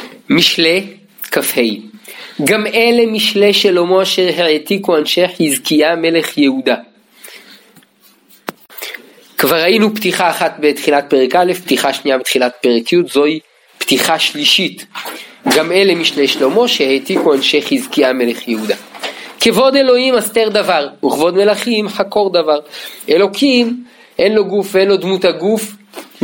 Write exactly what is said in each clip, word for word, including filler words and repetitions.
משלי כ"ה. גם אלה משלי שלמה אשר העתיקו אנשי חזקיה מלך יהודה. כבר ראינו פתיחה אחת בתחילת פרק א', פתיחה שנייה בתחילת פרק י', זוהי פתיחה שלישית. גם אלה משלי שלמה שהעתיקו אנשי חזקיה מלך יהודה. כבוד אלוהים אסתר דבר, וכבוד מלכים חקור דבר. אלוקים אין לו גוף ואין לו דמות הגוף,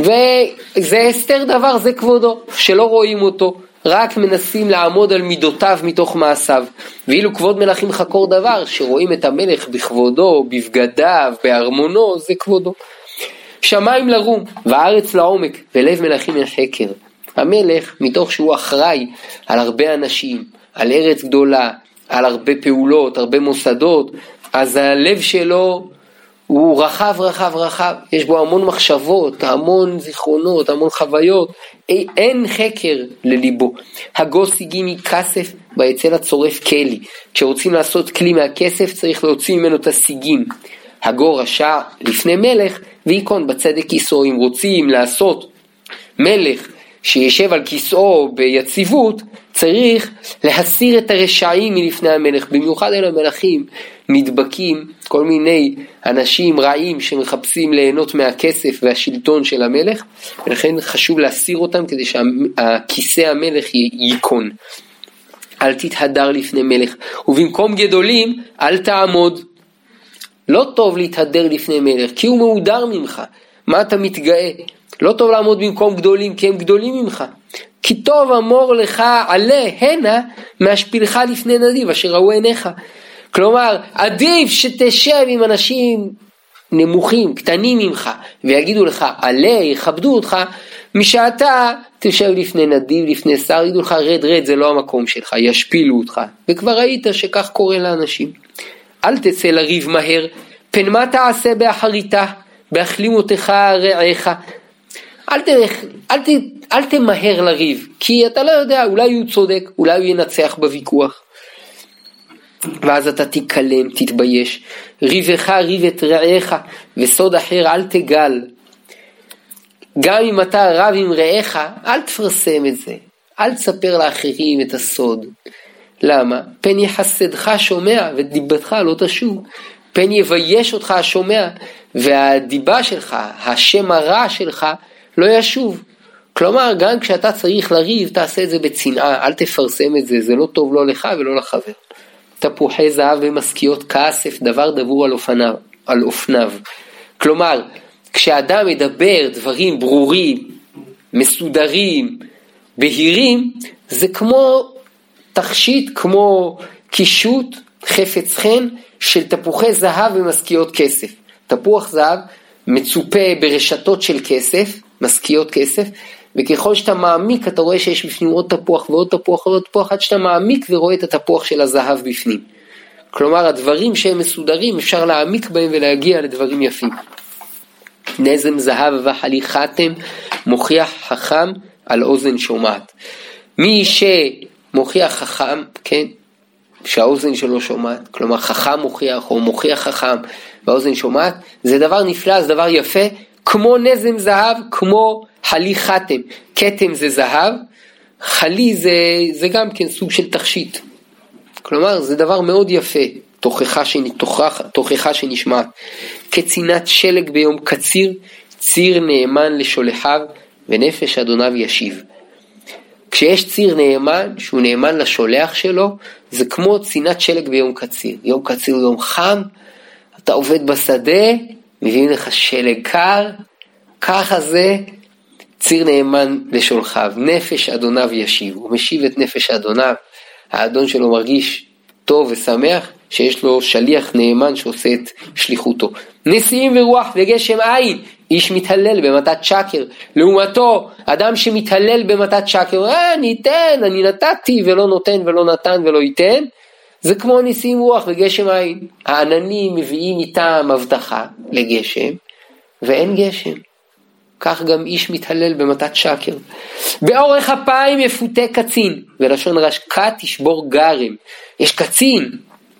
וזה אסתר דבר, זה כבודו, שלא רואים אותו, רק מנסים לעמוד על מידותיו מתוך מעשיו. ואילו כבוד מלכים חקור דבר, שרואים את המלך בכבודו, בבגדיו, בארמונו, זה כבודו. שמיים לרום וארץ לעומק, ולב מלכים אין חקר. המלך, מתוך שהוא אחראי על הרבה אנשים, על ארץ גדולה, על הרבה פעולות, הרבה מוסדות, אז הלב שלו הוא רחב רחב רחב, יש בו המון מחשבות, המון זיכרונות, המון חוויות, אין חקר לליבו. הגוס הגיע מכסף ויצא לצורף כלי, כשרוצים לעשות כלי מהכסף צריך להוציא ממנו את השיגים. הגור רשע לפני מלך ויקון בצדק כיסאו. אם רוצים לעשות מלך שישב על כיסאו ביציבות, צריך להסיר את הרשעים מלפני המלך. במיוחד אלה המלכים נדבקים כל מיני אנשים רעים שמחפשים ליהנות מהכסף והשלטון של המלך, ולכן חשוב להסיר אותם כדי שהכיסא המלך ייקון. אל תתהדר לפני מלך, ובמקום גדולים אל תעמוד. לא טוב להתהדר לפני מלך, כי הוא מהודר ממך. מה אתה מתגאה? לא טוב לעמוד במקום גדולים, כי הם גדולים ממך. כי טוב אמור לך עלה הנה מהשפילך לפני נדיב אשר ראו עיניך. כלומר, עדיף שתשב עם אנשים נמוכים, קטנים ממך, ויגידו לך עלה, יכבדו אותך, משאתה תשב לפני נדיב, לפני שר, יגידו לך רד רד, זה לא המקום שלך, ישפילו אותך. וכבר ראית שכך קורה לאנשים. אל תצא לריב מהר, פן מה תעשה באחריתה, באכלימותיך רעיך. אל תלך, אל, ת, אל תמהר לריב, כי אתה לא יודע, אולי הוא צודק, אולי הוא ינצח בוויכוח. ואז אתה תיקלם, תתבייש. ריבך ריב את רעיך, וסוד אחר אל תגל. גם אם אתה רב עם רעיך, אל תפרסם את זה. אל תספר לאחרים את הסוד. למה? פן יחסדך שומע, ודיבתך לא תשוב. פן יבייש אותך השומע, והדיבה שלך, השם הרע שלך, לא ישוב. כלומר, גם כשאתה צריך לריב, תעשה את זה בצנעה, אל תפרסם את זה, זה לא טוב לא לך ולא לחבר. תפוחי זהב ומשכיות כסף, דבר דבור על אופניו, על אופניו. כלומר, כשאדם מדבר דברים ברורים, מסודרים, בהירים, זה כמו תכשיט, כמו קישוט, חפץ חן, של תפוחי זהב ומשכיות כסף. תפוח זהב מצופה ברשתות של כסף, משכיות כסף, וככל שאתה מעמיק אתה רואה שיש בפנים עוד תפוח ועוד תפוח ועוד תפוח, עד שאתה מעמיק ורואה את התפוח של הזהב בפנים. כלומר, הדברים שהם מסודרים אפשר להעמיק בהם ולהגיע לדברים יפים. נזם זהב וחליחתם מוכיח חכם על אוזן שומעת. מי שמוכיח חכם, כן, שהאוזן שלו שומעת, כלומר חכם מוכיח או מוכיח חכם והאוזן שומעת, זה דבר נפלא, זה דבר יפה, כמו נזם זהב, כמו חלי חתם. כתם זה זהב, חלי זה, זה גם כן סוג של תכשיט. כלומר, זה דבר מאוד יפה, תוכחה, תוכח, תוכחה שנשמעת. כצינת שלג ביום קציר, ציר נאמן לשולחיו, ונפש אדוניו ישיב. כשיש ציר נאמן, שהוא נאמן לשולח שלו, זה כמו צינת שלג ביום קציר. יום קציר הוא יום חם, אתה עובד בשדה, מביאים לך שלג קר, ככה זה ציר נאמן לשולחיו. נפש אדוניו ישיב, הוא משיב את נפש אדוניו. האדון שלו מרגיש טוב ושמח שיש לו שליח נאמן שעושה את שליחותו. נשיאים ורוח וגשם עין, איש מתהלל במתת שקר. לעומתו, אדם שמתהלל במתת שקר, אה, אני אתן, אני נתתי ולא נותן ולא נתן ולא ייתן, זה כמו נשיאים רוח וגשם עין. העננים מביאים איתם הבטחה לגשם, ואין גשם. כך גם איש מתהלל במתת שקר. באורך אפיים יפותה קצין, ולשון רשקה תשבור גרם. יש קצין,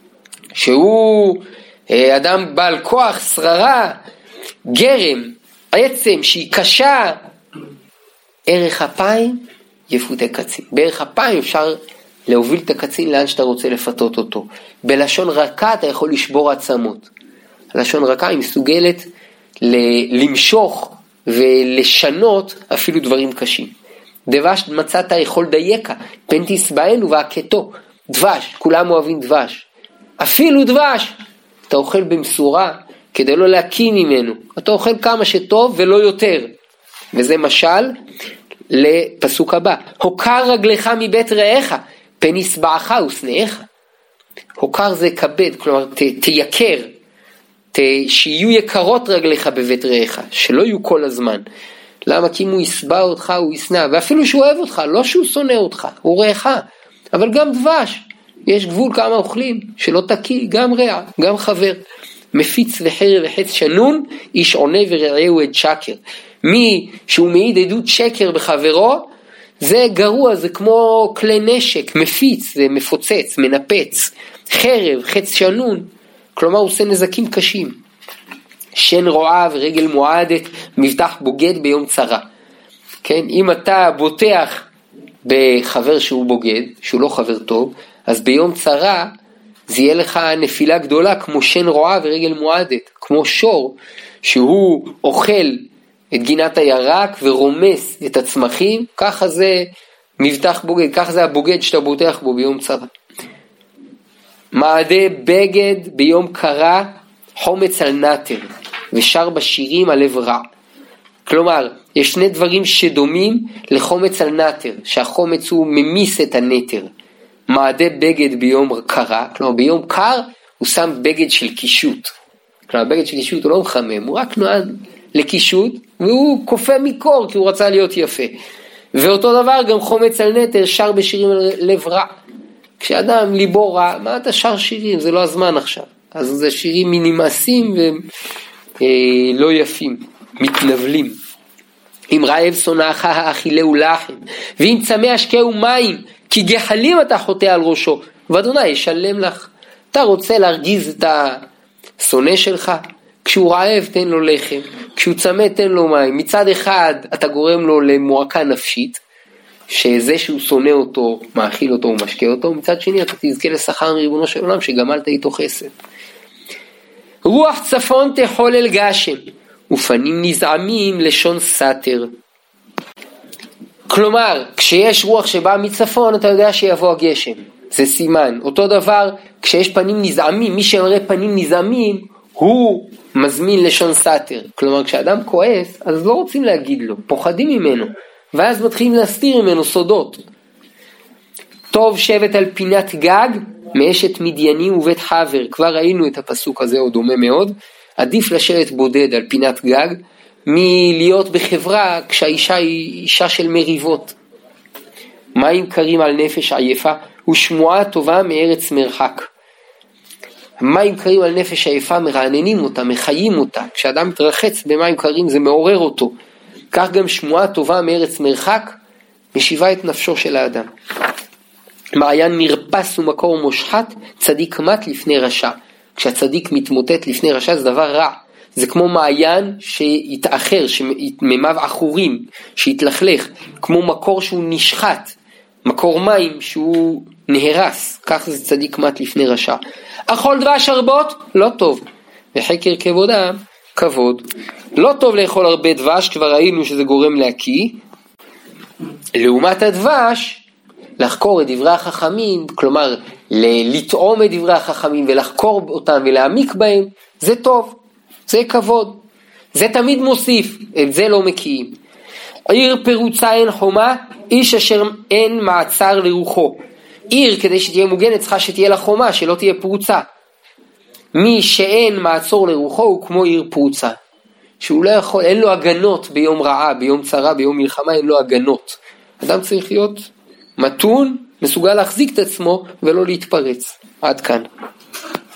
שהוא אדם בעל כוח, שררה, גרם, עצם שהיא קשה, ערך אפיים יפותה קצין. בערך הפעם אפשר להוביל את הקצין לאן שאתה רוצה לפתות אותו. בלשון רכה אתה יכול לשבור עצמות. הלשון רכה היא מסוגלת למשוך ולשנות אפילו דברים קשים. דבש מצאת יכול דייקה, פן תשבענו והקטו. דבש, כולם אוהבים דבש. אפילו דבש, אתה אוכל במשורה כדי לא להקיא ממנו. אתה אוכל כמה שטוב ולא יותר. וזה משל לפסוק הבא. הוקר רגלך מבית רעך, פן ישבעך ושנאך. הוקר זה כבד, כלומר ת, תייקר, ת, שיהיו יקרות רגליך בבית רעך, שלא יהיו כל הזמן. למה? כי אם הוא ישבע אותך הוא ישנא, ואפילו שהוא אוהב אותך, לא שהוא שונא אותך, הוא רעך. אבל גם דבש, יש גבול כמה אוכלים, שלא תקיא, גם רע, גם חבר. מפיץ וחרב וחץ שנון, איש עונה ורעהו עד שקר. מי שהוא מעיד עדות שקר בחברו, זה גרוע, זה כמו כלי נשק, מפיץ, זה מפוצץ, מנפץ. חרב, חץ שנון, כלומר הוא עושה נזקים קשים. שן רועה ורגל מועדת, מבטח בוגד ביום צרה. כן, אם אתה בוטח בחבר שהוא בוגד, שהוא לא חבר טוב, אז ביום צרה זה יהיה לך נפילה גדולה, כמו שן רועה ורגל מועדת, כמו שור שהוא אוכל את גינת הירק ורומס את הצמחים, ככה זה מבטח בוגד, ככה זה הבוגד שאתה בוטח בו ביום צרה. מעדה בגד ביום קרה, חומץ על נטר, ושר בשירים על לב רע. כלומר, יש שני דברים שדומים לחומץ על נטר, שהחומץ הוא ממיס את הנטר. מעדה בגד ביום קרה, כלומר ביום קר הוא שם בגד של קישוט. כלומר, בגד של קישוט הוא לא מחמם, הוא רק נועד לקישוט, והוא קופא מקור כי הוא רצה להיות יפה. ואותו דבר גם חומץ על נטר, שר בשירים על לב רע. כשאדם ליבו רע, מה אתה שר שירים? זה לא הזמן עכשיו. אז זה שירים מנמאסים ולא יפים, מתנבלים. אם רעב שונאך האכילהו לחם, ואם צמא השקהו מים, כי גחלים אתה חוטא על ראשו, ואדוני ישלם לך. אתה רוצה להרגיז את השונא שלך? כשהוא רעב תן לו לחם, כשהוא צמא תן לו מים. מצד אחד אתה גורם לו למועקה נפשית, שזה שהוא שונא אותו, מאכיל אותו ומשקה אותו, מצד שני אתה תזכה לשכר מריבונו של עולם שגמלת איתו חסד. רוח צפון תחולל גשם, ופנים נזעמים לשון סתר. כלומר, כשיש רוח שבאה מצפון, אתה יודע שיבוא הגשם. זה סימן. אותו דבר, כשיש פנים נזעמים, מי שמראה פנים נזעמים, הוא מזמין לשון סתר. כלומר, כשאדם כועס, אז לא רוצים להגיד לו, פוחדים ממנו. ואז מתחילים להסתיר ממנו סודות. טוב שבט על פינת גג, מאשת מדיינים ובית חבר. כבר ראינו את הפסוק הזה, הוא דומה מאוד. עדיף לשבת בודד על פינת גג, מלהיות בחברה כשהאישה היא אישה של מריבות. מים קרים על נפש עייפה, ושמועה טובה מארץ מרחק. מים קרים על נפש עייפה מרעננים אותה, מחיים אותה. כשאדם מתרחץ במים קרים זה מעורר אותו. כך גם שמועה טובה מארץ מרחק, משיבה את נפשו של האדם. מעיין נרפס ומקור מושחת, צדיק מת לפני רשע. כשהצדיק מתמוטט לפני רשע זה דבר רע. זה כמו מעיין שיתאחר, שממיו אחורים, שיתלכלך, כמו מקור שהוא נשחט, מקור מים שהוא נהרס, כך זה צדיק מת לפני רשע. אכול דבש הרבות? לא טוב. וחקר כבודם, כבוד. לא טוב לאכול הרבה דבש, כבר ראינו שזה גורם להקיא. לעומת הדבש, לחקור את דברי החכמים, כלומר, לטעום את דברי החכמים ולחקור אותם ולהעמיק בהם, זה טוב. זה כבוד, זה תמיד מוסיף, את זה לא מקיאים. עיר פרוצה אין חומה, איש אשר אין מעצר לרוחו. עיר כדי שתהיה מוגנת צריכה שתהיה לה חומה, שלא תהיה פרוצה. מי שאין מעצור לרוחו הוא כמו עיר פרוצה, שהוא לא יכול, אין לו הגנות ביום רעה, ביום צרה, ביום מלחמה, אין לו הגנות. אדם צריך להיות מתון, מסוגל להחזיק את עצמו ולא להתפרץ. עד כאן.